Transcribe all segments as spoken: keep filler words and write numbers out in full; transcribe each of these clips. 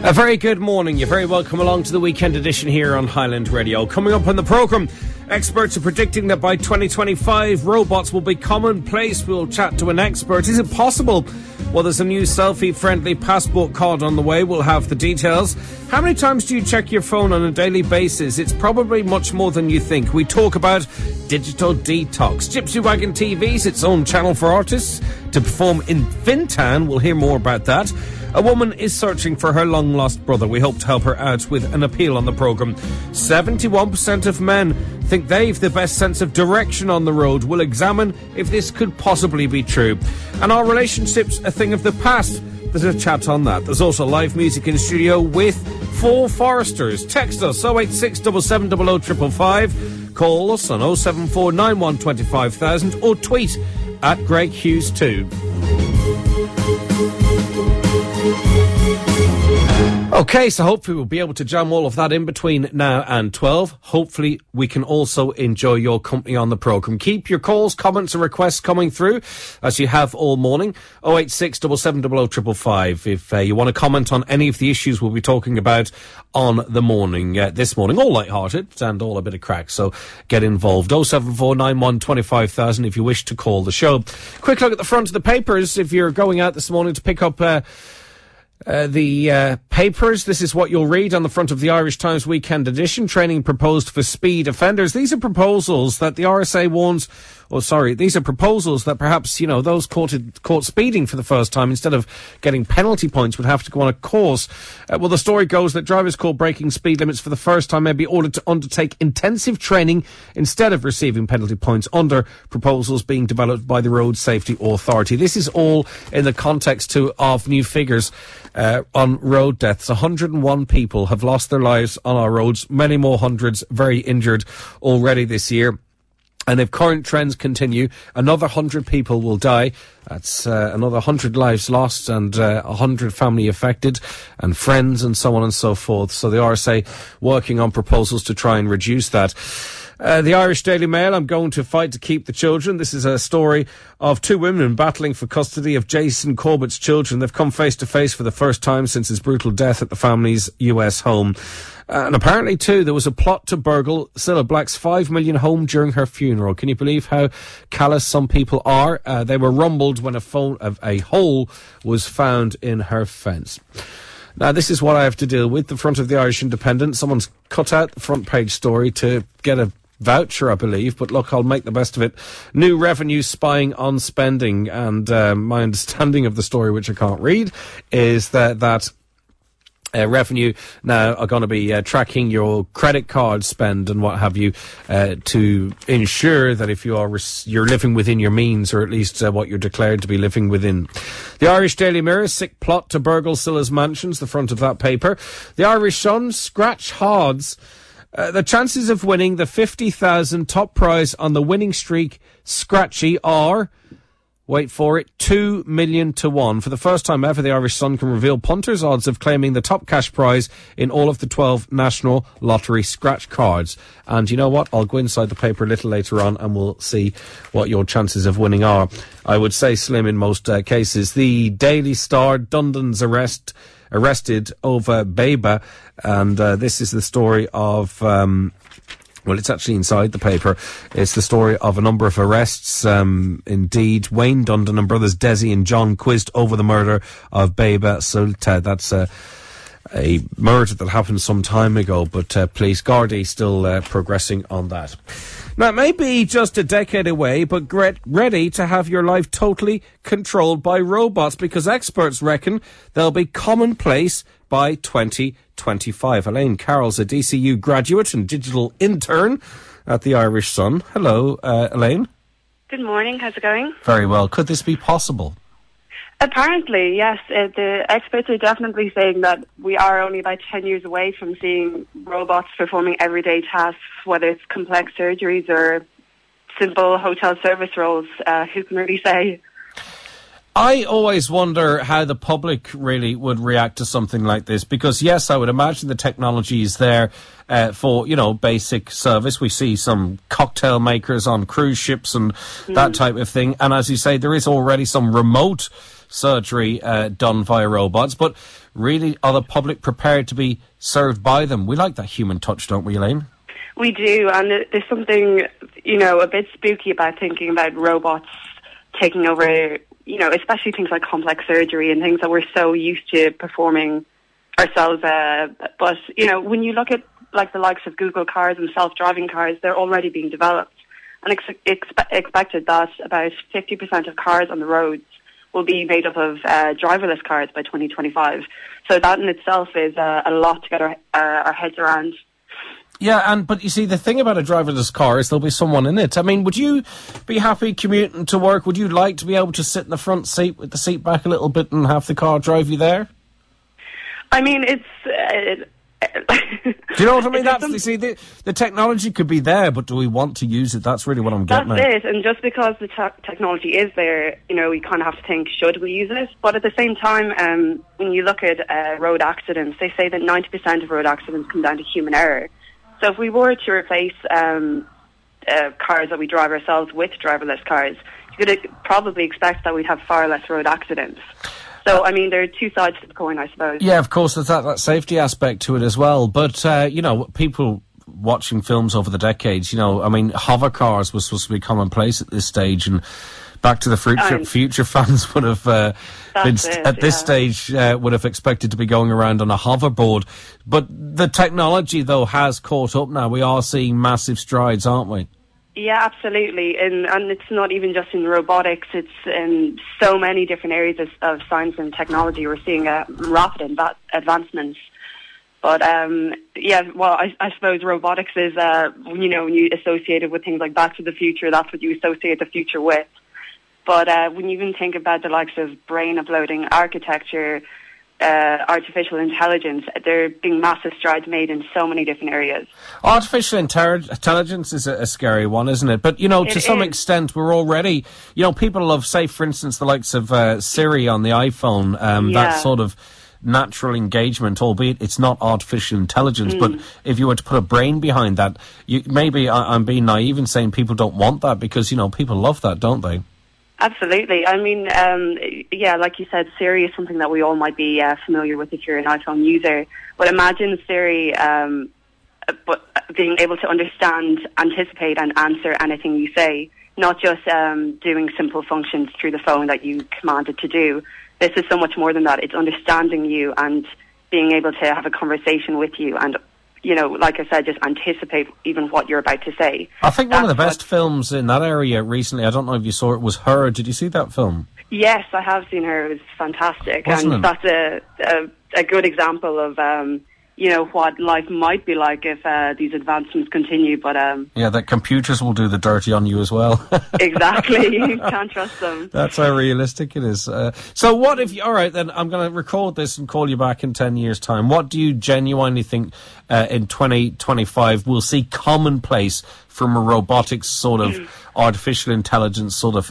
A very good morning. You're very welcome along to the weekend edition here on Highland Radio. Coming up on the programme, experts are predicting that by twenty twenty-five, robots will be commonplace. We'll chat to an expert. Is it possible? Well, there's a new selfie-friendly passport card on the way. We'll have the details. How many times do you check your phone on a daily basis? It's probably much more than you think. We talk about digital detox. Gypsy Wagon T V's its own channel for artists to perform in Fintan. We'll hear more about that. A woman is searching for her long-lost brother. We hope to help her out with an appeal on the programme. seventy-one percent of men think they've the best sense of direction on the road. We'll examine if this could possibly be true. And are relationships a thing of the past? There's a chat on that. There's also live music in studio with Four Foresters. Text us oh eight six, seven seven zero zero, five five five. Call us on oh seven four nine one two five thousand or tweet at Greg Hughes two. Okay, so hopefully we'll be able to jam all of that in between now and twelve. Hopefully we can also enjoy your company on the programme. Keep your calls, comments and requests coming through, as you have all morning. oh eight six, seven seven zero zero, five five five. If uh, you want to comment on any of the issues we'll be talking about on the morning, uh, this morning, all light-hearted and all a bit of crack, so get involved. oh seven four nine one two five thousand if you wish to call the show. Quick look at the front of the papers if you're going out this morning to pick up... Uh, Uh, the uh, papers. This is what you'll read on the front of the Irish Times Weekend Edition. Training proposed for speed offenders. These are proposals that the R S A warns, oh sorry, these are proposals that perhaps, you know, those caught, caught speeding for the first time, instead of getting penalty points, would have to go on a course. Uh, well, the story goes that drivers caught breaking speed limits for the first time may be ordered to undertake intensive training instead of receiving penalty points, under proposals being developed by the Road Safety Authority. This is all in the context too of new figures Uh, on road deaths. one hundred and one people have lost their lives on our roads, many more hundreds very injured already this year. And if current trends continue, another one hundred people will die. That's uh, another one hundred lives lost and uh, one hundred family affected and friends and so on and so forth. So the R S A working on proposals to try and reduce that. Uh, the Irish Daily Mail, I'm going to fight to keep the children. This is a story of two women battling for custody of Jason Corbett's children. They've come face to face for the first time since his brutal death at the family's U S home. Uh, and apparently, too, there was a plot to burgle Cilla Black's five million home during her funeral. Can you believe how callous some people are? Uh, they were rumbled when a phone of a hole was found in her fence. Now, this is what I have to deal with. The front of the Irish Independent. Someone's cut out the front page story to get a voucher, I believe, but look, I'll make the best of it. New revenue spying on spending, and uh, my understanding of the story, which I can't read, is that that Uh, revenue now are going to be uh, tracking your credit card spend and what have you, uh, to ensure that if you are res- you're living within your means, or at least uh, what you're declared to be living within. The Irish Daily Mirror, sick plot to burgle Cilla's mansions, the front of that paper. The Irish Sun, scratch hards. Uh, the chances of winning the fifty thousand top prize on the winning streak scratchy are, wait for it, two million to one. For the first time ever, the Irish Sun can reveal punters' odds of claiming the top cash prize in all of the twelve National Lottery scratch cards. And you know what? I'll go inside the paper a little later on and we'll see what your chances of winning are. I would say slim in most uh, cases. The Daily Star, Dundon's arrest, arrested over Beba. And uh, this is the story of... Um, Well, it's actually inside the paper. It's the story of a number of arrests. Um, indeed, Wayne Dundon and brothers Desi and John quizzed over the murder of Beba Sulta. That's a, a murder that happened some time ago, but uh, police Gardaí still uh, progressing on that. Now, it may be just a decade away, but get ready to have your life totally controlled by robots, because experts reckon they'll be commonplace by twenty twenty-five. Elaine Carroll's a D C U graduate and digital intern at the Irish Sun. Hello, uh, Elaine. Good morning. How's it going? Very well. Could this be possible? Apparently, yes. Uh, the experts are definitely saying that we are only about ten years away from seeing robots performing everyday tasks, whether it's complex surgeries or simple hotel service roles. Uh, who can really say? I always wonder how the public really would react to something like this, because, yes, I would imagine the technology is there uh, for, you know, basic service. We see some cocktail makers on cruise ships and mm. that type of thing. And as you say, there is already some remote surgery uh, done via robots, but really, are the public prepared to be served by them? We like that human touch, don't we, Elaine? We do, and there's something, you know, a bit spooky about thinking about robots taking over, you know, especially things like complex surgery and things that we're so used to performing ourselves. Uh, but, you know, when you look at, like, the likes of Google cars and self-driving cars, they're already being developed. And it's expe- expected that about fifty percent of cars on the roads will be made up of uh, driverless cars by twenty twenty-five. So that in itself is uh, a lot to get our, uh, our heads around. Yeah, and but you see, the thing about a driverless car is there'll be someone in it. I mean, would you be happy commuting to work? Would you like to be able to sit in the front seat with the seat back a little bit and have the car drive you there? I mean, it's... Uh, do you know what I mean? That's, you see, the, the technology could be there, but do we want to use it? That's really what I'm getting at. That's it, and just because the te- technology is there, you know, we kind of have to think, should we use it? But at the same time, um, when you look at uh, road accidents, they say that ninety percent of road accidents come down to human error. So if we were to replace um, uh, cars that we drive ourselves with driverless cars, you could probably expect that we'd have far less road accidents. So, I mean, there are two sides to the coin, I suppose. Yeah, of course, there's that, that safety aspect to it as well. But, uh, you know, people watching films over the decades, you know, I mean, hover cars were supposed to be commonplace at this stage, and Back to the Future, future fans would have, uh, been st- it, at this yeah. stage, uh, would have expected to be going around on a hoverboard. But the technology, though, has caught up now. We are seeing massive strides, aren't we? Yeah, absolutely. And, and it's not even just in robotics, it's in so many different areas of, of science and technology. We're seeing a rapid inv- advancements. But, um, yeah, well, I, I suppose robotics is, uh, you know, when you associate it with things like Back to the Future, that's what you associate the future with. But uh, when you even think about the likes of brain uploading architecture, Uh, artificial intelligence, there are being massive strides made in so many different areas. Artificial inter- intelligence is a, a scary one, isn't it? But, you know, it to some is. extent, we're already, you know, people love, say, for instance, the likes of uh, Siri on the iPhone, um, yeah. that sort of natural engagement, albeit it's not artificial intelligence, mm. but if you were to put a brain behind that, you, maybe I, I'm being naive in saying people don't want that because, you know, people love that, don't they? Absolutely. I mean, um, yeah, like you said, Siri is something that we all might be uh, familiar with if you're an iPhone user. But imagine Siri um, but being able to understand, anticipate and answer anything you say, not just um, doing simple functions through the phone that you command it to do. This is so much more than that. It's understanding you and being able to have a conversation with you and, you know, like I said, just anticipate even what you're about to say. I think That's one of the best what, films in that area recently, I don't know if you saw it, was Her. Did you see that film? Yes, I have seen Her. It was fantastic. Wasn't and it? That's a, a, a good example of, um, you know, what life might be like if uh, these advancements continue. But um, yeah, that computers will do the dirty on you as well. Exactly. You can't trust them. That's how realistic it is. Uh, so what if you... All right, then, I'm going to record this and call you back in ten years' time. What do you genuinely think uh, in twenty twenty-five we'll see commonplace from a robotics sort of artificial intelligence sort of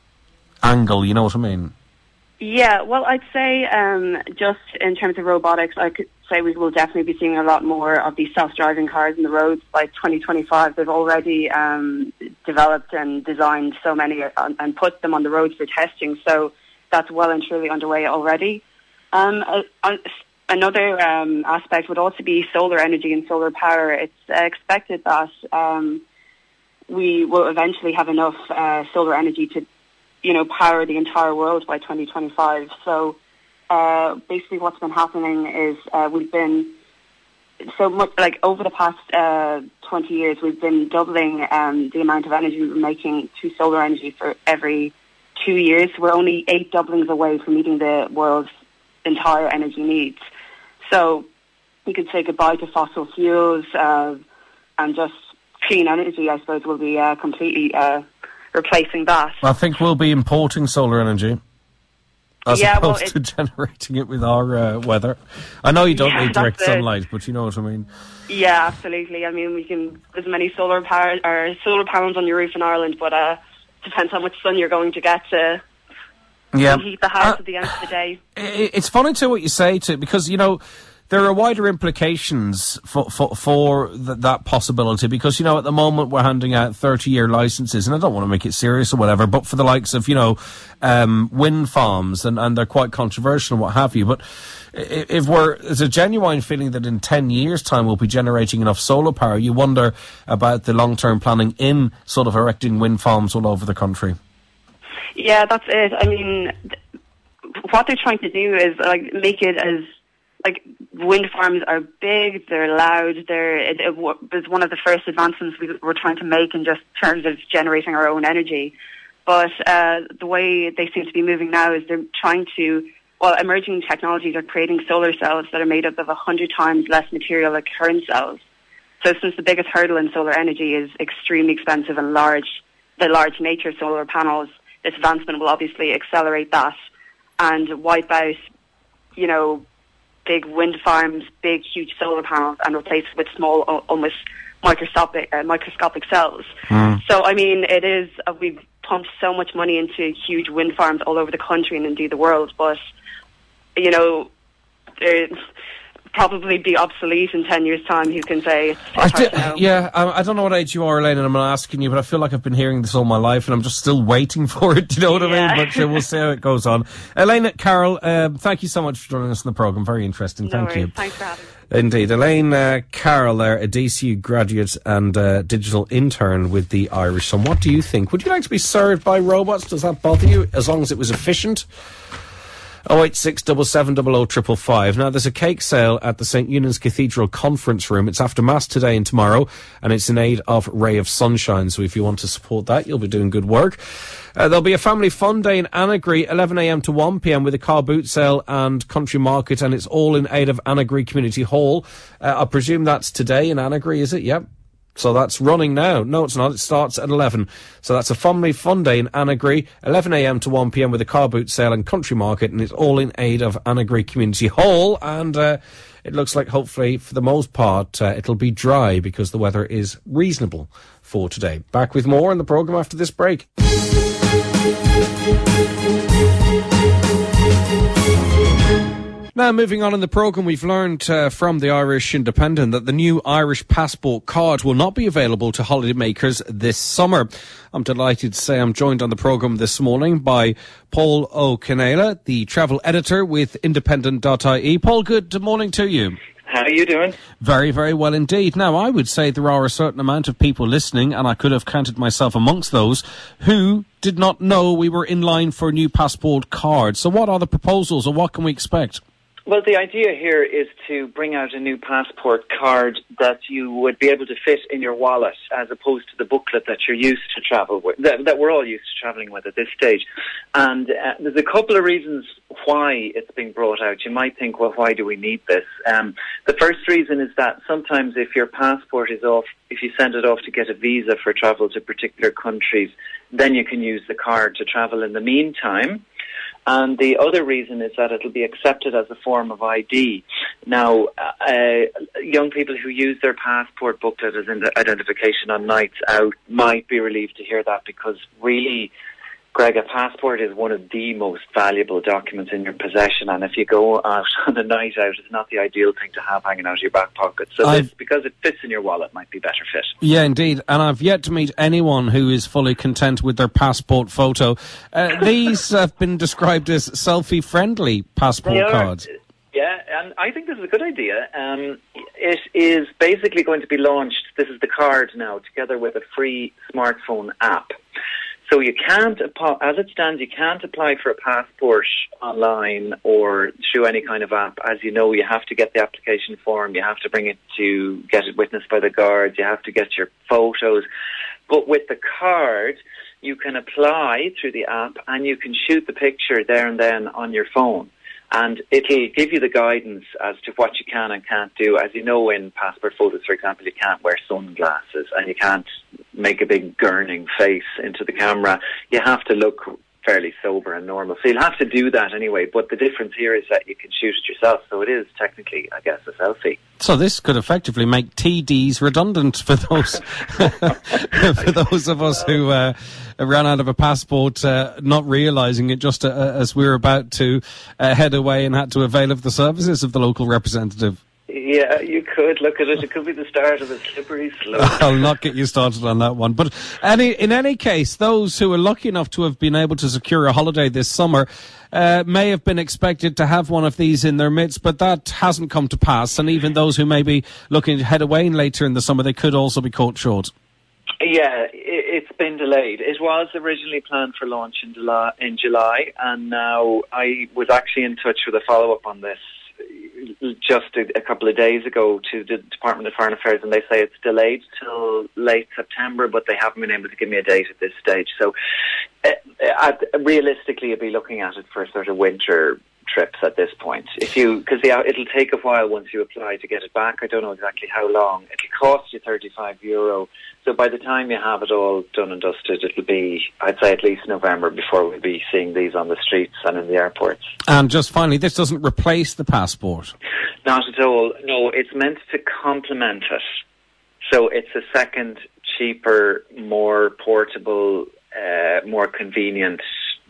angle, you know what I mean? Yeah, well, I'd say um, just in terms of robotics, I could say we will definitely be seeing a lot more of these self-driving cars in the roads by twenty twenty-five. They've already um, developed and designed so many and, and put them on the roads for testing, so that's well and truly underway already. Um, uh, another um, aspect would also be solar energy and solar power. It's uh, expected that um, we will eventually have enough uh, solar energy to you know, power the entire world by twenty twenty-five. So uh, basically what's been happening is uh, we've been, so much, like over the past uh, twenty years, we've been doubling um, the amount of energy we're making to solar energy for every two years. We're only eight doublings away from meeting the world's entire energy needs. So you could say goodbye to fossil fuels uh, and just clean energy, I suppose, will be uh, completely... Uh, replacing that. I think we'll be importing solar energy as yeah, opposed well, to generating it with our uh, weather. I know you don't yeah, need direct it. sunlight, but you know what I mean. Yeah, absolutely. I mean, we can there's many solar power or solar panels on your roof in Ireland, but uh, depends how much sun you're going to get to yeah. heat the house uh, at the end of the day. It's funny too what you say to because you know. there are wider implications for for, for th- that possibility because, you know, at the moment we're handing out thirty-year licences, and I don't want to make it serious or whatever, but for the likes of, you know, um, wind farms, and, and they're quite controversial and what have you, but if we're, there's a genuine feeling that in ten years' time we'll be generating enough solar power, you wonder about the long-term planning in sort of erecting wind farms all over the country. Yeah, that's it. I mean, what they're trying to do is like make it as, like, wind farms are big, they're loud, they're, it, it was one of the first advancements we were trying to make in just terms of generating our own energy. But uh, the way they seem to be moving now is they're trying to, well, emerging technologies are creating solar cells that are made up of a hundred times less material than current cells. So since the biggest hurdle in solar energy is extremely expensive and large, the large nature of solar panels, this advancement will obviously accelerate that and wipe out, you know, big wind farms, big, huge solar panels, and replace it with small, almost microscopic, uh, microscopic cells. Mm. So, I mean, it is, uh, we've pumped so much money into huge wind farms all over the country and indeed the world, but, you know, there's probably be obsolete in ten years' time, who can say. It's I do, yeah, I, I don't know what age you are, Elaine, and I'm not asking you, but I feel like I've been hearing this all my life, and I'm just still waiting for it, do you know what yeah. I mean? But uh, we'll see how it goes on. Elaine, Carroll, um, thank you so much for joining us in the programme. Very interesting. No thank worries. you. Thanks for having me. Indeed. Elaine uh, Carroll there, a D C U graduate and uh, digital intern with the Irish Sun. What do you think? Would you like to be served by robots? Does that bother you, as long as it was efficient? oh eight six seven seven zero zero five five five. Now, there's a cake sale at the St Eunan's Cathedral Conference Room. It's after Mass today and tomorrow, and it's in aid of Ray of Sunshine. So if you want to support that, you'll be doing good work. Uh, there'll be a family fun day in Annagry, eleven a.m. to one p.m. with a car boot sale and country market, and it's all in aid of Annagry Community Hall. Uh, I presume that's today in Annagry, is it? Yep. So that's running now. No, it's not. It starts at eleven. So that's a family fun day in Annagry, eleven a.m. to one p.m. with a car boot sale and country market, and it's all in aid of Annagry Community Hall. And uh, it looks like, hopefully, for the most part, uh, it'll be dry because the weather is reasonable for today. Back with more in the programme after this break. Now, moving on in the programme, we've learned uh, from the Irish Independent that the new Irish passport card will not be available to holidaymakers this summer. I'm delighted to say I'm joined on the programme this morning by Paul O'Canela, the travel editor with independent dot I E. Paul, good morning to you. How are you doing? Very, very well indeed. Now, I would say there are a certain amount of people listening, and I could have counted myself amongst those, who did not know we were in line for a new passport card. So what are the proposals, or what can we expect? Well, the idea here is to bring out a new passport card that you would be able to fit in your wallet, as opposed to the booklet that you're used to travel with, that, that we're all used to travelling with at this stage. And uh, there's a couple of reasons why it's being brought out. You might think, well, why do we need this? Um, the first reason is that sometimes if your passport is off, if you send it off to get a visa for travel to particular countries, then you can use the card to travel in the meantime. And the other reason is that it'll be accepted as a form of I D. Now, uh, young people who use their passport booklet as identification on nights out might be relieved to hear that, because really, Greg, a passport is one of the most valuable documents in your possession, and if you go out on a night out, it's not the ideal thing to have hanging out of your back pocket. So this, because it fits in your wallet, might be better fit. Yeah, indeed. And I've yet to meet anyone who is fully content with their passport photo. Uh, these have been described as selfie-friendly passport cards. Yeah, and I think this is a good idea. Um, it is basically going to be launched, this is the card now, together with a free smartphone app. So you can't, as it stands, you can't apply for a passport online or through any kind of app. As you know, you have to get the application form, you have to bring it to get it witnessed by the guards, you have to get your photos. But with the card, you can apply through the app and you can shoot the picture there and then on your phone. And it'll give you the guidance as to what you can and can't do. As you know, in passport photos, for example, you can't wear sunglasses and you can't make a big gurning face into the camera. You have to look fairly sober and normal. So you'll have to do that anyway, but the difference here is that you can shoot it yourself, so it is technically, I guess, a selfie. So this could effectively make T Ds redundant for those for those of us who uh, ran out of a passport, uh, not realising it just uh, as we were about to uh, head away and had to avail of the services of the local representative. Yeah, you could look at it. It could be the start of a slippery slope. I'll not get you started on that one. But any, in any case, those who are lucky enough to have been able to secure a holiday this summer uh, may have been expected to have one of these in their midst, but that hasn't come to pass. And even those who may be looking to head away later in the summer, they could also be caught short. Yeah, it's been delayed. It was originally planned for launch in July, in July, and now I was actually in touch with a follow-up on this just a, a couple of days ago to the Department of Foreign Affairs, and they say it's delayed till late September, but they haven't been able to give me a date at this stage. So uh, I'd, realistically, I'd be looking at it for sort of winter trips at this point. If you, because yeah, it'll take a while once you apply to get it back. I don't know exactly how long. It'll cost you thirty-five euro. So by the time you have it all done and dusted, it'll be, I'd say, at least November before we'll be seeing these on the streets and in the airports. And just finally, this doesn't replace the passport? Not at all. No, it's meant to complement it. So it's a second, cheaper, more portable, uh, more convenient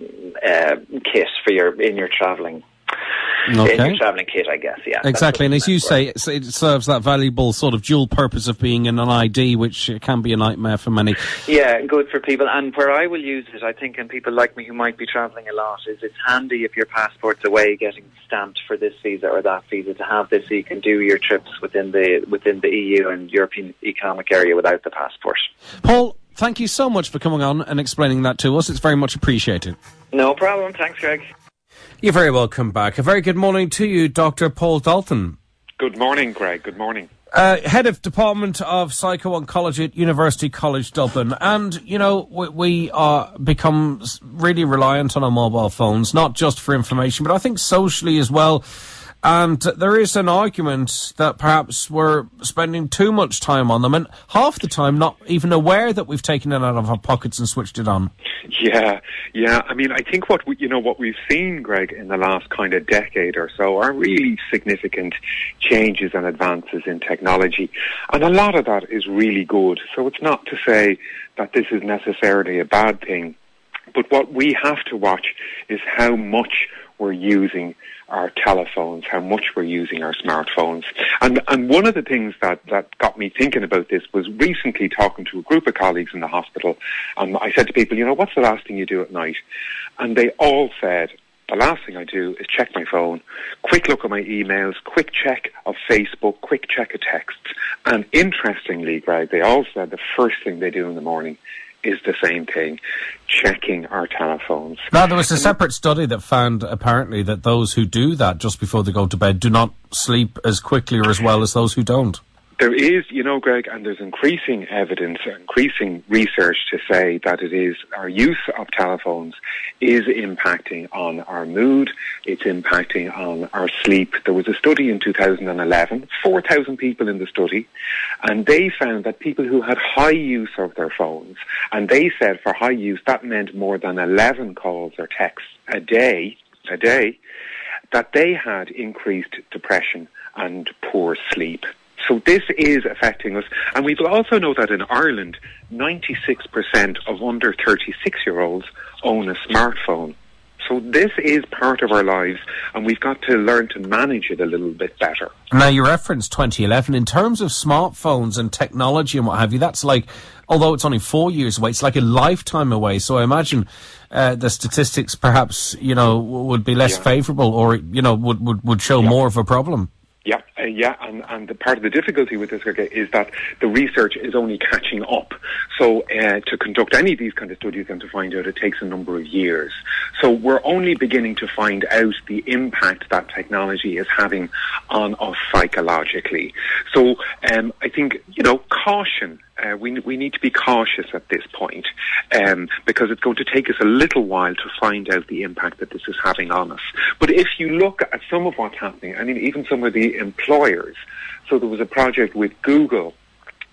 uh, kit for your in your travelling. Okay. In your travelling kit, I guess, yeah. Exactly, and as you say, it, it serves that valuable sort of dual purpose of being in an I D, which can be a nightmare for many. Yeah, good for people. And where I will use it, I think, and people like me who might be travelling a lot, is it's handy if your passport's away getting stamped for this visa or that visa to have this so you can do your trips within the within the E U and European Economic Area without the passport. Paul, thank you so much for coming on and explaining that to us. It's very much appreciated. No problem. Thanks, Greg. You're very welcome back. A very good morning to you, Doctor Paul Dalton. Good morning, Greg. Good morning. Uh, Head of Department of Psycho-Oncology at University College Dublin. And, you know, we, we are become really reliant on our mobile phones, not just for information, but I think socially as well. And there is an argument that perhaps we're spending too much time on them and half the time not even aware that we've taken it out of our pockets and switched it on. Yeah, yeah. I mean, I think what we, you know, what we've seen, Greg, in the last kind of decade or so are really significant changes and advances in technology. And a lot of that is really good. So it's not to say that this is necessarily a bad thing. But what we have to watch is how much we're using our telephones, how much we're using our smartphones. And and one of the things that, that got me thinking about this was recently talking to a group of colleagues in the hospital, and I said to people, you know, what's the last thing you do at night? And they all said, the last thing I do is check my phone, quick look at my emails, quick check of Facebook, quick check of texts. And interestingly, Greg, they all said the first thing they do in the morning is the same thing, checking our telephones. Now, there was a separate study that found, apparently, that those who do that just before they go to bed do not sleep as quickly or as well as those who don't. There is, you know, Greg, and there's increasing evidence, increasing research to say that it is our use of telephones is impacting on our mood, it's impacting on our sleep. There was a study in two thousand eleven, four thousand people in the study, and they found that people who had high use of their phones, and they said for high use that meant more than eleven calls or texts a day, a day, that they had increased depression and poor sleep. So this is affecting us. And we also know that in Ireland, ninety-six percent of under thirty-six-year-olds own a smartphone. So this is part of our lives, and we've got to learn to manage it a little bit better. Now, you referenced twenty eleven. In terms of smartphones and technology and what have you, that's like, although it's only four years away, it's like a lifetime away. So I imagine uh, the statistics perhaps, you know, would be less yeah. favourable or, you know, would, would, would show yeah. more of a problem. Yeah, uh, yeah, and, and the part of the difficulty with this is that the research is only catching up. So uh, to conduct any of these kind of studies and to find out, it takes a number of years. So we're only beginning to find out the impact that technology is having on us psychologically. So um, I think, you know, caution. Uh, we we need to be cautious at this point um, because it's going to take us a little while to find out the impact that this is having on us. But if you look at some of what's happening, I mean, even some of the employers, so there was a project with Google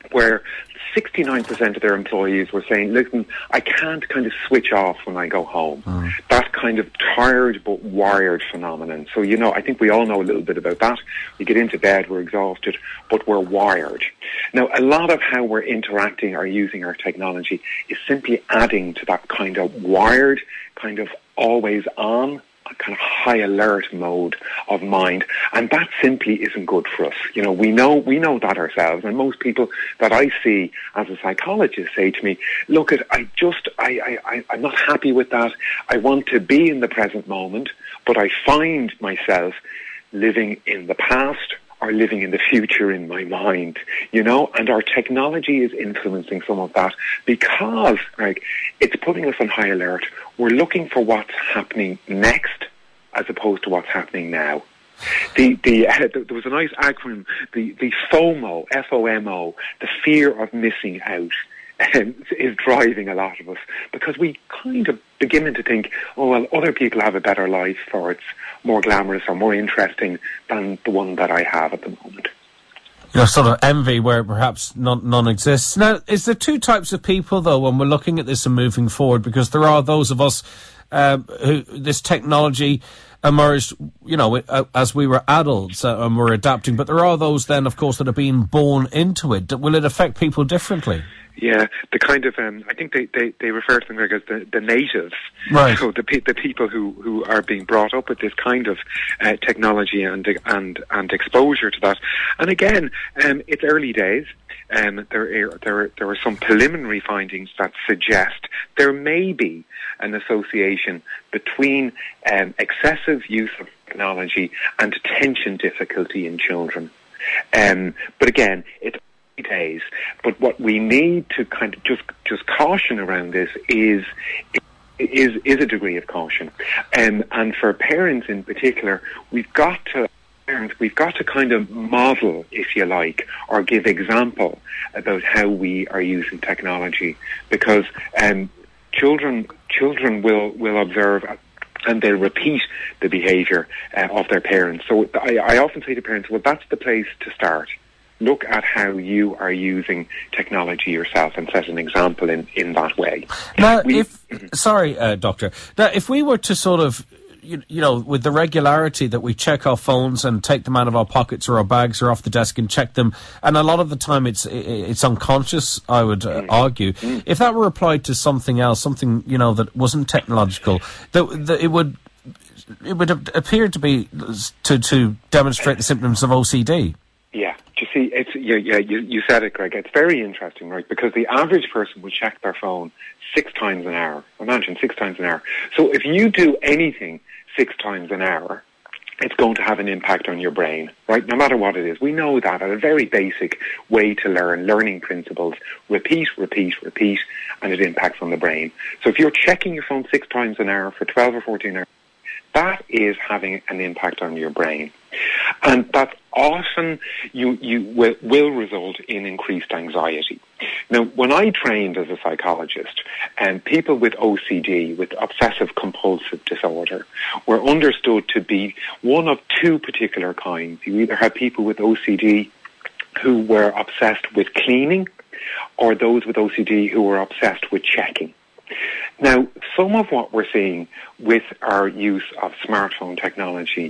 where sixty-nine percent of their employees were saying, listen, I can't kind of switch off when I go home. Mm. That kind of tired but wired phenomenon. So, you know, I think we all know a little bit about that. We get into bed, we're exhausted, but we're wired. Now, a lot of how we're interacting or using our technology is simply adding to that kind of wired, kind of always on, kind of high alert mode of mind, and that simply isn't good for us. You know, we know we know that ourselves, and most people that I see as a psychologist say to me, look, at I just I, I, I'm not happy with that. I want to be in the present moment, but I find myself living in the past or living in the future in my mind, you know, and our technology is influencing some of that because, like, it's putting us on high alert. We're looking for what's happening next as opposed to what's happening now. The, the, uh, there was a nice acronym, the, the FOMO, F O M O, the fear of missing out, um, is driving a lot of us because we kind of beginning to think, oh, well, other people have a better life or it's more glamorous or more interesting than the one that I have at the moment. You know, sort of envy where perhaps none, none exists. Now, is there two types of people, though, when we're looking at this and moving forward? Because there are those of us um, who this technology emerged, you know, as we were adults uh, and we're adapting. But there are those then, of course, that are being born into it. Will it affect people differently? Yeah, the kind of, um, I think they, they, they refer to them as the, the natives. Right. So the, the people who, who are being brought up with this kind of uh, technology and, and, and exposure to that. And again, um, it's early days. Um, there, are, there, are, there are some preliminary findings that suggest there may be an association between um, excessive use of technology and attention difficulty in children. Um, but again, it's days. But what we need to kind of just just caution around this is is is a degree of caution, um, and for parents in particular, we've got to parents we've got to kind of model, if you like, or give example about how we are using technology, because um, children children will will observe and they'll repeat the behaviour uh, of their parents. So I, I often say to parents, well, that's the place to start. Look at how you are using technology yourself and set an example in, in that way. Now, we, if, sorry, uh, Doctor, now, if we were to sort of, you, you know, with the regularity that we check our phones and take them out of our pockets or our bags or off the desk and check them, and a lot of the time it's it's unconscious, I would uh, mm. argue, mm. if that were applied to something else, something, you know, that wasn't technological, that, that it would it would appear to be, to, to demonstrate the symptoms of O C D. Yeah. You see, it's yeah, yeah. You, you said it, Greg. It's very interesting, right? Because the average person will check their phone six times an hour. Imagine six times an hour. So if you do anything six times an hour, it's going to have an impact on your brain, right? No matter what it is. We know that at a very basic way to learn, learning principles. Repeat, repeat, repeat, and it impacts on the brain. So if you're checking your phone six times an hour for twelve or fourteen hours, that is having an impact on your brain. And that often you, you will, will result in increased anxiety. Now, when I trained as a psychologist, and people with O C D, with obsessive compulsive disorder, were understood to be one of two particular kinds. You either have people with O C D who were obsessed with cleaning, or those with O C D who were obsessed with checking. Now, some of what we're seeing with our use of smartphone technology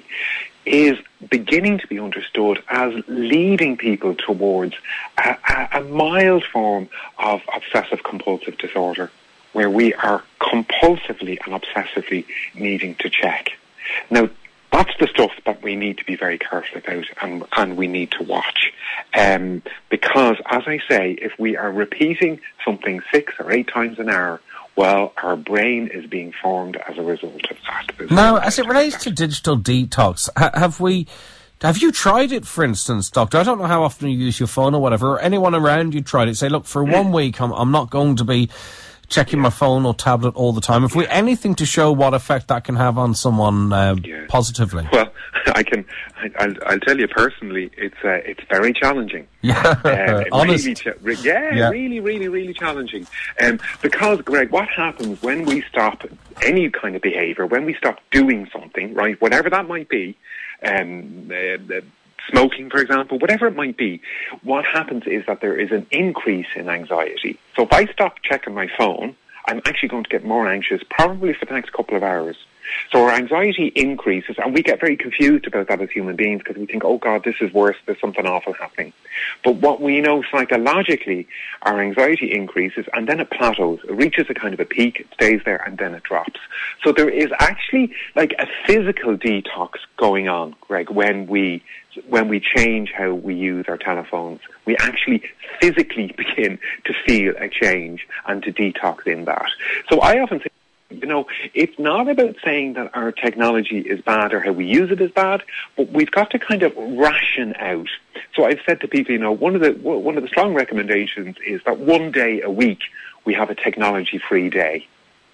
is beginning to be understood as leading people towards a, a, a mild form of obsessive-compulsive disorder, where we are compulsively and obsessively needing to check. Now, that's the stuff that we need to be very careful about, and, and we need to watch. Um, because, as I say, if we are repeating something six or eight times an hour, well, our brain is being formed as a result of that. Now, as it relates to digital detox, ha- have we, have you tried it, for instance, Doctor? I don't know how often you use your phone or whatever, or anyone around you tried it. Say, look, for one week, I'm, I'm not going to be checking my phone or tablet all the time. If we anything to show what effect that can have on someone uh, yeah. positively. Well, I can. I, I'll, I'll tell you personally, it's uh, it's very challenging. Yeah, um, honest. Really cha- re- yeah, yeah, really, really, really challenging. Um, because, Greg, what happens when we stop any kind of behaviour, when we stop doing something, right, whatever that might be, um, uh, smoking, for example, whatever it might be, what happens is that there is an increase in anxiety. So if I stop checking my phone, I'm actually going to get more anxious, probably for the next couple of hours. So our anxiety increases, and we get very confused about that as human beings because we think, oh God, this is worse, there's something awful happening. But what we know psychologically, our anxiety increases and then it plateaus. It reaches a kind of a peak, it stays there, and then it drops. So there is actually like a physical detox going on, Greg, when we when we change how we use our telephones. We actually physically begin to feel a change and to detox in that. So I often say, you know, it's not about saying that our technology is bad or how we use it is bad, but we've got to kind of ration out. So I've said to people, you know, one of the one of the strong recommendations is that one day a week we have a technology-free day.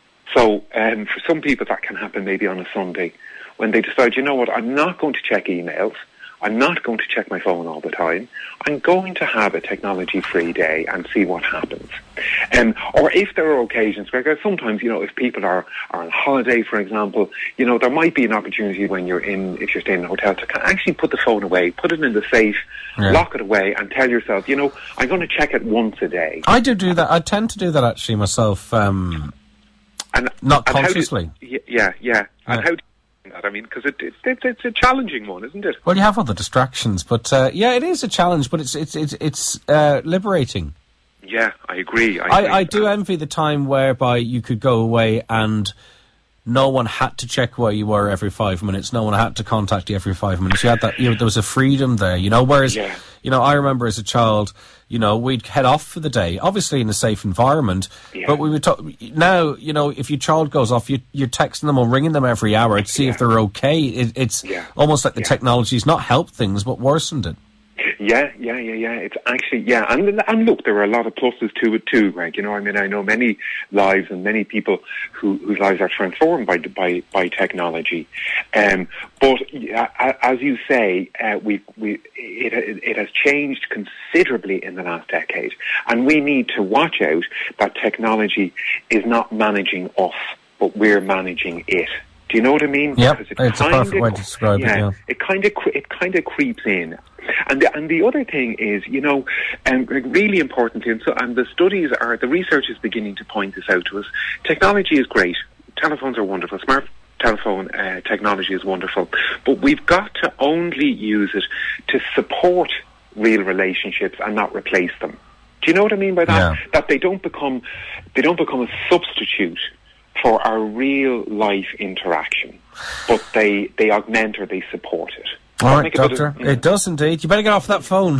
So um, for some people that can happen maybe on a Sunday when they decide, you know what, I'm not going to check emails. I'm not going to check my phone all the time. I'm going to have a technology-free day and see what happens. Um, or if there are occasions, Greg, sometimes, you know, if people are, are on holiday, for example, you know, there might be an opportunity when you're in, if you're staying in a hotel, to actually put the phone away, put it in the safe, yeah. lock it away, and tell yourself, you know, I'm going to check it once a day. I do do that. I tend to do that, actually, myself, um, and not and consciously. Do, yeah, yeah. And yeah. how do that? I mean, because it, it, it, it's a challenging one, isn't it? Well, you have other distractions, but uh, yeah, it is a challenge, but it's it's it's, it's uh, liberating. Yeah, I agree. I, I, agree. I do envy the time whereby you could go away and no one had to check where you were every five minutes. No one had to contact you every five minutes. You had that. You know, there was a freedom there. You know, whereas, yeah. you know, I remember as a child, you know, we'd head off for the day, obviously in a safe environment. Yeah. But we would talk. Now, you know, if your child goes off, you, you're texting them or ringing them every hour to see yeah. if they're okay. It, it's yeah. almost like the yeah. technology's not helped things, but worsened it. Yeah, yeah, yeah, yeah. It's actually, yeah. And, and look, there are a lot of pluses to it too, Greg. You know, I mean, I know many lives and many people who, whose lives are transformed by, by, by technology. Um, but uh, as you say, uh, we, we, it, it has changed considerably in the last decade. And we need to watch out that technology is not managing us, but we're managing it. Do you know what I mean? Yeah, it it's a perfect way to describe yeah, it, yeah. It kind of, it kind of creeps in. And the, and the other thing is, you know, um, really importantly, and, so, and the studies are, the research is beginning to point this out to us, technology is great. Telephones are wonderful. Smart telephone uh, technology is wonderful. But we've got to only use it to support real relationships and not replace them. Do you know what I mean by that? Yeah. That they don't become, they don't become a substitute for our real life interaction, but they, they augment or they support it. All right, Doctor. Of, yeah. It does indeed. You better get off that phone.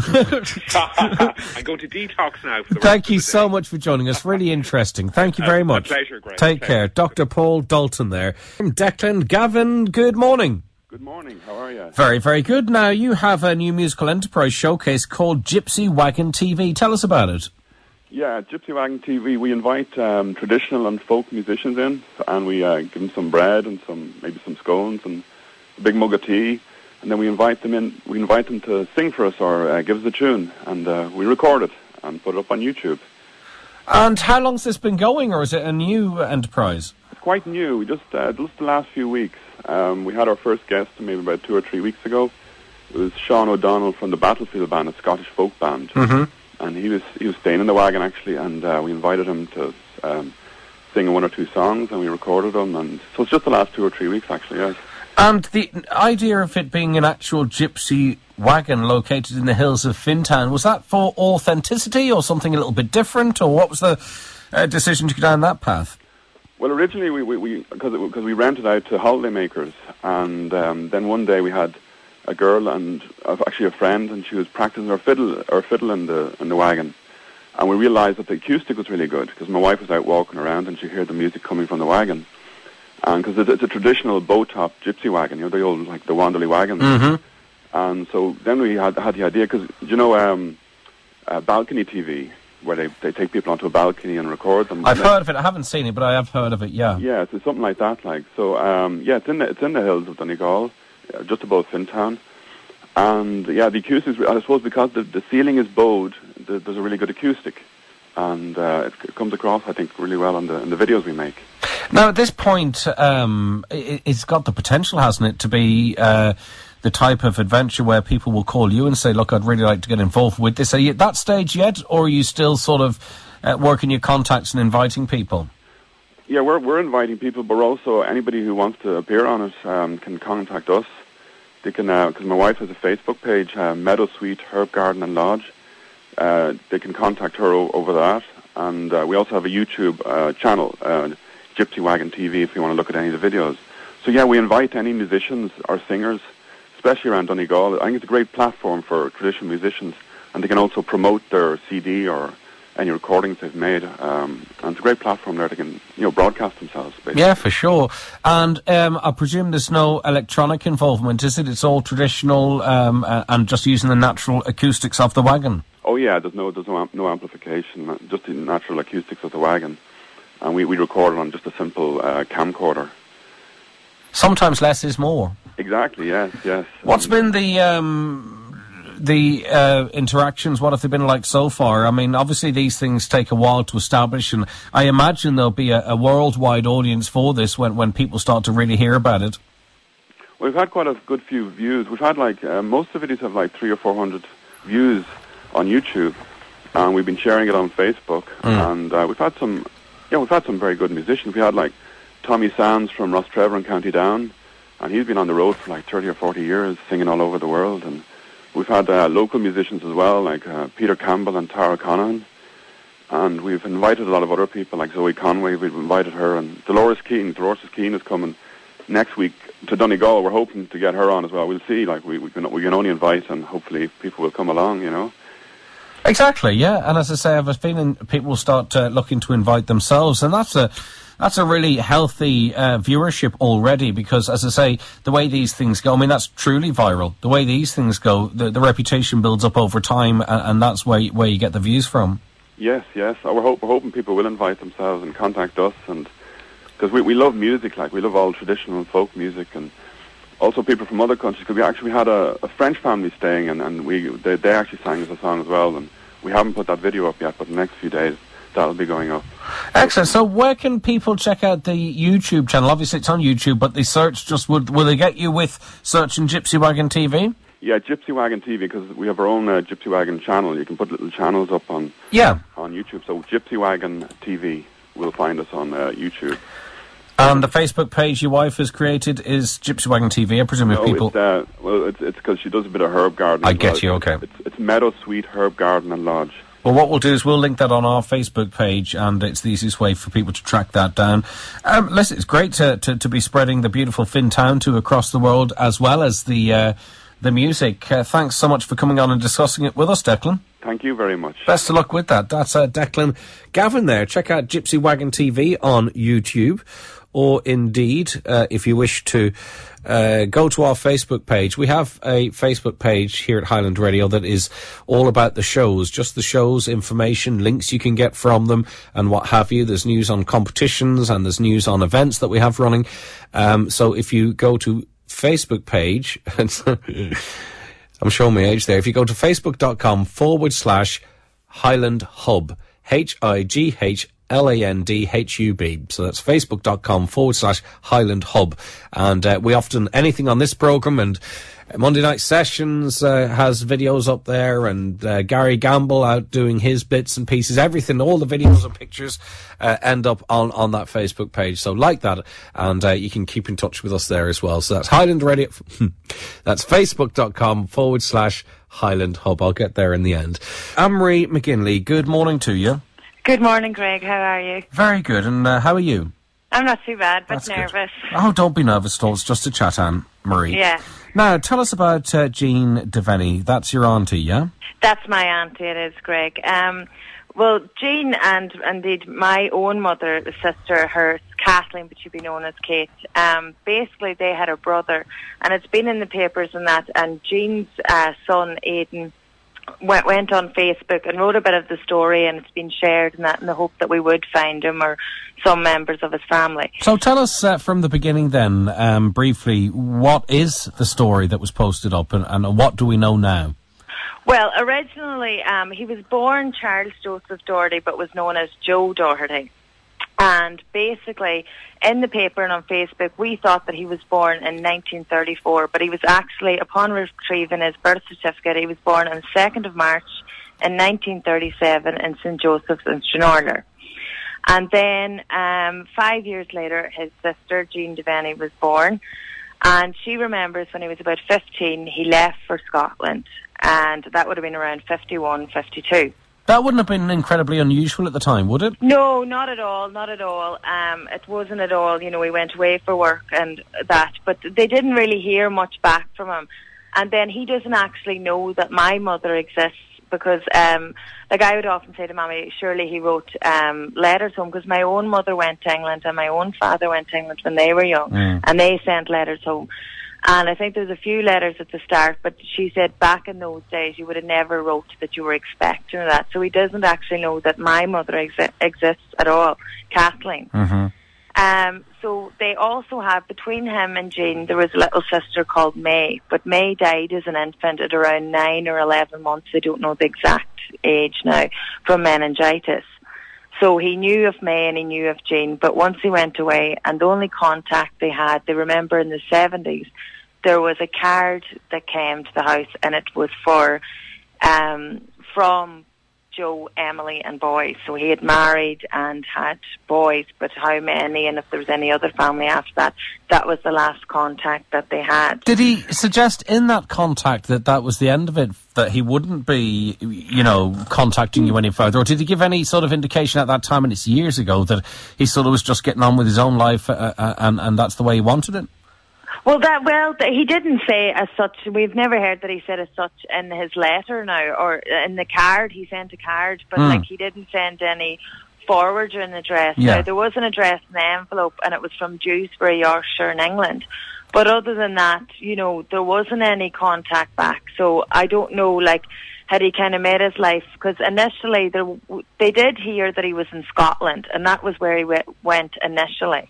I'm going to detox now. For the Thank you so much for joining us. Really interesting. Thank you very uh, much. My pleasure, Greg. Take pleasure. care. Doctor Paul Dalton there. From Declan. Gavin, good morning. Good morning. How are you? Very, very good. Now, you have a new musical enterprise showcase called Gypsy Wagon T V. Tell us about it. Yeah, Gypsy Wagon T V, we invite um, traditional and folk musicians in, and we uh, give them some bread and some maybe some scones and a big mug of tea. And then we invite them in. We invite them to sing for us or uh, give us a tune, and uh, we record it and put it up on YouTube. And how long's this been going, or is it a new enterprise? It's quite new. We just uh, just the last few weeks. Um, we had our first guest maybe about two or three weeks ago. It was Sean O'Donnell from the Battlefield Band, a Scottish folk band, mm-hmm. and he was he was staying in the wagon actually, and uh, we invited him to um, sing one or two songs, and we recorded them, and so it's just the last two or three weeks actually. Yes. And the idea of it being an actual gypsy wagon located in the hills of Fintown, was that for authenticity or something a little bit different, or what was the uh, decision to go down that path? Well, originally we we, we because because we rented out to holidaymakers, and um, then one day we had a girl and uh, actually a friend, and she was practicing her fiddle her fiddle in the in the wagon, and we realised that the acoustic was really good because my wife was out walking around and she heard the music coming from the wagon. And because it's, it's a traditional bow-top gypsy wagon, you know, the old, like, the Wanderley wagons. Mm-hmm. And so then we had had the idea, because, you know, um, uh, balcony T V, where they, they take people onto a balcony and record them. I've heard of it. I haven't seen it, but I have heard of it, yeah. Yeah, so something like that, like. So, um, yeah, it's in the, it's in the hills of Donegal, uh, just above Fintown. And, yeah, the acoustics, I suppose because the, the ceiling is bowed, the, there's a really good acoustic. And uh, it, it comes across, I think, really well in the, in the videos we make. Now, at this point, um, it, it's got the potential, hasn't it, to be uh, the type of adventure where people will call you and say, look, I'd really like to get involved with this. Are you at that stage yet, or are you still sort of uh, working your contacts and inviting people? Yeah, we're we're inviting people, but also anybody who wants to appear on it um, can contact us. They can, because uh, my wife has a Facebook page, uh, Meadow Suite Herb Garden and Lodge. Uh, they can contact her o- over that, and uh, we also have a YouTube uh, channel, uh, Gypsy Wagon T V, if you want to look at any of the videos. So yeah, we invite any musicians or singers, especially around Donegal. I think it's a great platform for traditional musicians, and they can also promote their C D or any recordings they've made, um, and it's a great platform there. They can, you know, broadcast themselves, basically. Yeah, for sure. And um, I presume there's no electronic involvement, is it? It's all traditional um, uh, and just using the natural acoustics of the wagon. Oh yeah, there's no there's no, amp- no amplification, just the natural acoustics of the wagon, and we we record it on just a simple uh, camcorder. Sometimes less is more. Exactly. Yes. Yes. What's been the um, the uh, interactions? What have they been like so far? I mean, obviously these things take a while to establish, and I imagine there'll be a, a worldwide audience for this when when people start to really hear about it. Well, we've had quite a good few views. We've had like uh, most of the videos have like three or four hundred views on YouTube, and we've been sharing it on Facebook. Mm. And uh, we've had some, yeah, we've had some very good musicians. We had like Tommy Sands from Rostrevor in County Down, and he's been on the road for like thirty or forty years, singing all over the world. And we've had uh, local musicians as well, like uh, Peter Campbell and Tara Conahan. And we've invited a lot of other people, like Zoe Conway. We've invited her, and Dolores Keane. Dolores Keane is coming next week to Donegal. We're hoping to get her on as well. We'll see. Like we, we can we can only invite, and hopefully people will come along. You know. Exactly, yeah. And as I say, I have a feeling people will start uh, looking to invite themselves, and that's a that's a really healthy uh, viewership already, because, as I say, the way these things go, I mean, that's truly viral. The way these things go, the, the reputation builds up over time, and, and that's where, where you get the views from. Yes, yes. We're, hope, we're hoping people will invite themselves and contact us, and because we, we love music, like, we love all traditional and folk music, and also people from other countries, because we actually had a, a French family staying, and, and we they, they actually sang us a song as well, and we haven't put that video up yet, but the next few days that'll be going up. Excellent. So where can people check out the YouTube channel? Obviously it's on YouTube, but the search just, would will they get you with searching Gypsy Wagon T V? Yeah, Gypsy Wagon T V, because we have our own uh, Gypsy Wagon channel. You can put little channels up on yeah on YouTube. So Gypsy Wagon T V will find us on uh, YouTube. And the Facebook page your wife has created is Gypsy Wagon T V, I presume. No, if people... it's, uh, well, it's because she does a bit of herb gardening. I get well. you, okay. It's, it's Meadow Suite Herb Garden and Lodge. Well, what we'll do is we'll link that on our Facebook page, and it's the easiest way for people to track that down. Um, listen, it's great to, to, to be spreading the beautiful Finn Town to across the world, as well as the uh, the music. Uh, thanks so much for coming on and discussing it with us, Declan. Thank you very much. Best of luck with that. That's uh, Declan Gavin there. Check out Gypsy Wagon T V on YouTube. Or indeed, uh, if you wish to uh, go to our Facebook page. We have a Facebook page here at Highland Radio that is all about the shows, just the shows, information, links you can get from them, and what have you. There's news on competitions, and there's news on events that we have running. Um, so if you go to Facebook page, I'm showing my age there. If you go to facebook.com forward slash Highland Hub, H I G H L A N D H U B. So that's facebook.com forward slash Highland Hub. And uh, we often, anything on this programme, and Monday Night Sessions uh, has videos up there, and uh, Gary Gamble out doing his bits and pieces, everything, all the videos and pictures uh, end up on, on that Facebook page. So like that, and uh, you can keep in touch with us there as well. So that's Highland Radio, that's facebook.com forward slash Highland Hub. I'll get there in the end. Anne-Marie McGinley, good morning to you. Good morning, Greg. How are you? Very good. And uh, how are you? I'm not too bad, but That's nervous. Good. Oh, don't be nervous at all. It's just a chat, Anne-Marie. Yeah. Now, tell us about uh, Jean Devaney. That's your auntie, yeah? That's my auntie, it is, Greg. Um, well, Jean and, indeed, my own mother, sister, her Kathleen, but she'd be known as Kate, um, basically they had a brother, and it's been in the papers and that, and Jean's uh, son, Aidan, Went, went on Facebook and wrote a bit of the story, and it's been shared and that in the hope that we would find him or some members of his family. So tell us uh, from the beginning then, um, briefly, what is the story that was posted up, and, and what do we know now? Well, originally um, he was born Charles Joseph Doherty, but was known as Joe Doherty. And basically, in the paper and on Facebook, we thought that he was born in nineteen thirty-four, but he was actually, upon retrieving his birth certificate, he was born on the second of March in nineteen thirty-seven in Saint Joseph's in Stranorlar. And then um, five years later, his sister, Jean Devaney, was born. And she remembers when he was about fifteen, he left for Scotland. And that would have been around fifty-one, fifty-two. That wouldn't have been incredibly unusual at the time, would it? No, not at all, not at all. Um, it wasn't at all. You know, he went away for work and that. But they didn't really hear much back from him. And then he doesn't actually know that my mother exists. Because, um, like I would often say to Mommy, surely he wrote um, letters home, because my own mother went to England and my own father went to England when they were young, mm. and they sent letters home. And I think there was a few letters at the start, but she said back in those days you would have never wrote that you were expecting that. So he doesn't actually know that my mother exi- exists at all, Kathleen. Mm-hmm. Um, so they also have, between him and Jean, there was a little sister called May, but May died as an infant at around nine or eleven months. They don't know the exact age now, from meningitis. So he knew of May and he knew of Jean, but once he went away, and the only contact they had, they remember in the seventies, there was a card that came to the house, and it was for, um, from Joe, Emily and boys. So he had married and had boys, but how many, and if there was any other family after that, that was the last contact that they had. Did he suggest in that contact that that was the end of it, that he wouldn't be, you know, contacting you any further? Or did he give any sort of indication at that time, and it's years ago, that he sort of was just getting on with his own life uh, uh, and, and that's the way he wanted it? Well, that well, th- he didn't say as such. We've never heard that he said as such in his letter now, or in the card. He sent a card, but mm. like he didn't send any forward or an address. Yeah. Now, there was an address in the envelope, and it was from Dewsbury, Yorkshire in England. But other than that, you know, there wasn't any contact back. So I don't know, like, had he kind of made his life, because initially there, they did hear that he was in Scotland, and that was where he w- went initially.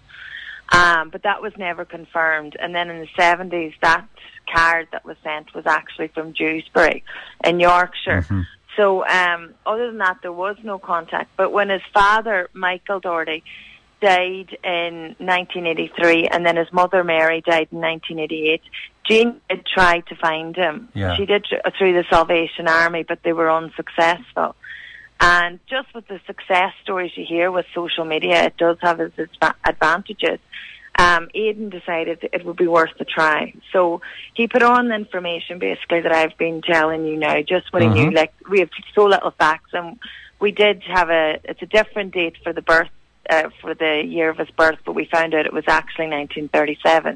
Um, but that was never confirmed. And then in the seventies, that card that was sent was actually from Dewsbury in Yorkshire. Mm-hmm. So um, other than that, there was no contact. But when his father, Michael Doherty, died in nineteen eighty-three, and then his mother, Mary, died in nineteen eighty-eight, Jean did try to find him. Yeah. She did through the Salvation Army, but they were unsuccessful. And just with the success stories you hear with social media, it does have its advantages. Um, Aidan decided it would be worth a try. So he put on the information basically that I've been telling you now, just what mm-hmm. he knew. Like, we have so little facts, and we did have a, it's a different date for the birth, uh, for the year of his birth, but we found out it was actually nineteen thirty-seven.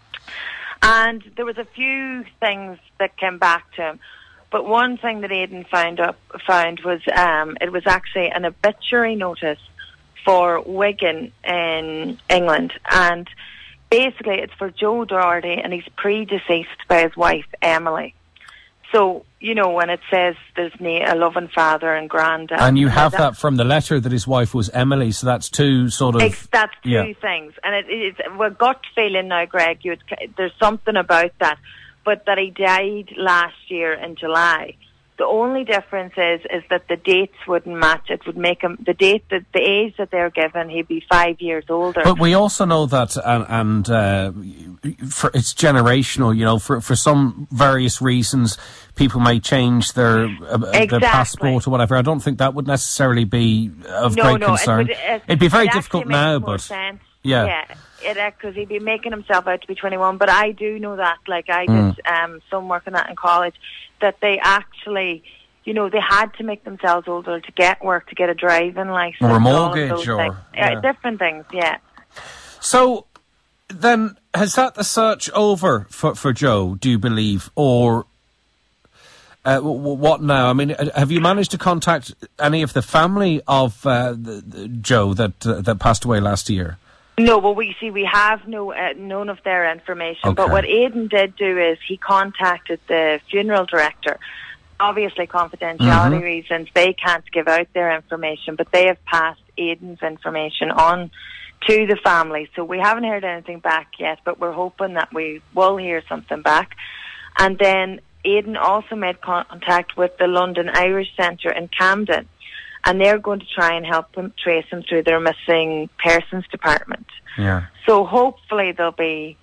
And there was a few things that came back to him. But one thing that Aidan found up found was um, it was actually an obituary notice for Wigan in England, and basically it's for Joe Doherty, and he's predeceased by his wife Emily. So, you know, when it says there's a loving father and granddad, and you have that from the letter that his wife was Emily, so that's two sort of it's, that's two yeah. things, and it, it's we're gut feeling now, Greg. You there's something about that. But that he died last year in July. The only difference is is that the dates wouldn't match. It would make him, the date, that the age that they're given, he'd be five years older. But we also know that, and, and uh, for, it's generational, you know, for, for some various reasons, people may change their, uh, exactly. their passport or whatever. I don't think that would necessarily be of no, great no, concern. It would, it, It'd be very it difficult now, more but... Sense. Yeah. Yeah. Because he'd be making himself out to be twenty-one, but I do know that, like I did mm. um, some work on that in college, that they actually, you know, they had to make themselves older to get work, to get a driving license. Or a mortgage, or... Things. Yeah. Uh, different things, yeah. So, then, has that the search over for, for Joe, do you believe, or... Uh, w- w- what now? I mean, have you managed to contact any of the family of uh, the, the Joe that uh, that passed away last year? No, well, we see we have no uh, none of their information. Okay. But what Aidan did do is he contacted the funeral director. Obviously, confidentiality mm-hmm. reasons, they can't give out their information, but they have passed Aidan's information on to the family. So we haven't heard anything back yet, but we're hoping that we will hear something back. And then Aidan also made contact with the London Irish Centre in Camden. and they're going to try and help them trace them through their missing persons department. Yeah. So hopefully there'll be.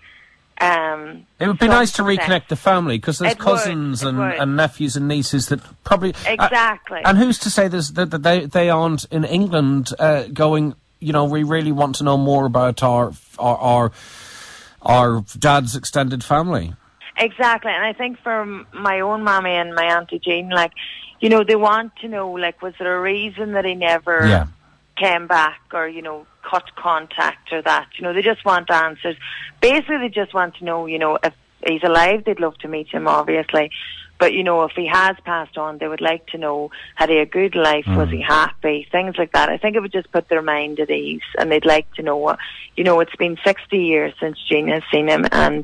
Um, it would be nice to reconnect the family, because there's it cousins would, and, would. and nephews and nieces that probably exactly. Uh, and who's to say there's, that, that they they aren't in England uh, going? You know, we really want to know more about our our our, our dad's extended family. Exactly, and I think for my own mommy and my auntie Jean, like, you know, they want to know, like, was there a reason that he never yeah. came back, or, you know, cut contact or that? You know, they just want answers. Basically, they just want to know, you know, if he's alive, they'd love to meet him, obviously. But, you know, if he has passed on, they would like to know, had he a good life? Mm. Was he happy? Things like that. I think it would just put their mind at ease, and they'd like to know what, you know, it's been sixty years since Jean has seen him, and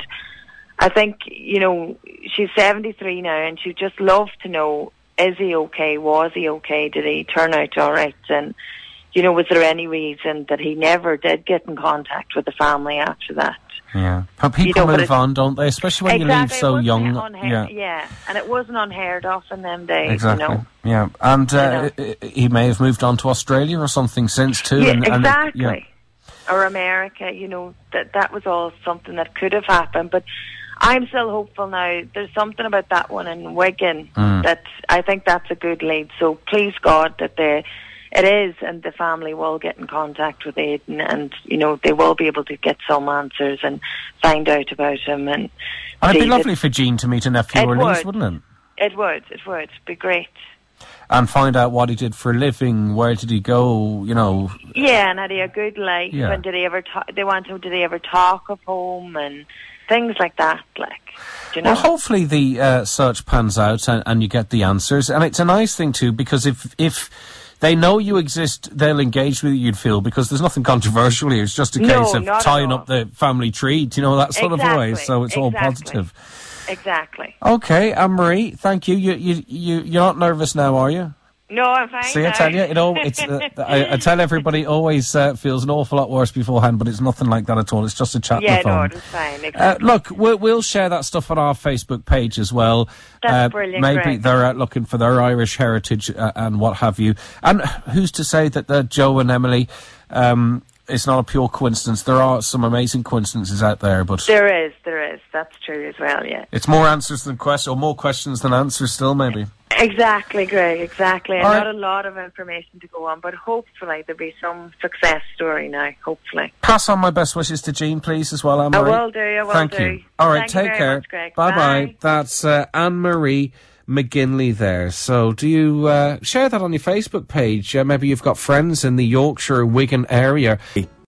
I think, you know, she's seventy-three now, and she'd just love to know, is he okay? Was he okay? Did he turn out all right? And, you know, was there any reason that he never did get in contact with the family after that? Yeah. But people you know, move on, don't they? Especially when exactly, you leave so young. Unhe- yeah. yeah. And it wasn't unheard of in them days, exactly. you know. Yeah. And uh, you know? he may have moved on to Australia or something since, too. Yeah, and, exactly. And it, yeah. Or America, you know, that that was all something that could have happened. But I'm still hopeful now. There's something about that one in Wigan mm. that I think that's a good lead. So please God that they, it is, and the family will get in contact with Aidan, and, you know, they will be able to get some answers and find out about him. And, and it'd be lovely for Jean to meet a nephew or niece, would. wouldn't it? It would, it would. Be great. And find out what he did for a living, where did he go, you know. Yeah, and had he a good life, yeah. and did he ever ta- they want to, did he ever talk of home, and things like that, like, you know. Well, hopefully the uh, search pans out and, and you get the answers. And it's a nice thing, too, because if if they know you exist, they'll engage with you, you'd feel, because there's nothing controversial here. It's just a case no, of tying up the family tree, you know, that sort exactly. of way. So it's exactly. all positive. Exactly. Okay, Anne-Marie, thank you. You, you, you. You're not nervous now, are you? No, I'm fine. See, now. I tell you, it all, it's, uh, I, I tell everybody it always uh, feels an awful lot worse beforehand, but it's nothing like that at all. It's just a chat yeah, on the phone. no, it was fine. Exactly. Uh, look, we'll, we'll share that stuff on our Facebook page as well. That's uh, brilliant. Maybe Greg. they're out looking for their Irish heritage uh, and what have you. And who's to say that uh, Joe and Emily, um, it's not a pure coincidence. There are some amazing coincidences out there, but there is, there is. That's true as well. Yeah. It's more answers than questions, or more questions than answers. Still, maybe. Exactly, Greg, exactly. And All not right. a lot of information to go on, but hopefully there'll be some success story now, hopefully. Pass on my best wishes to Jean, please, as well, Anne-Marie. I will do, I will Thank do. you. All right, Thank you take very care. much, Greg. Bye-bye. Bye. That's uh, Anne-Marie McGinley there. So do you uh, share that on your Facebook page? Uh, maybe you've got friends in the Yorkshire, Wigan area.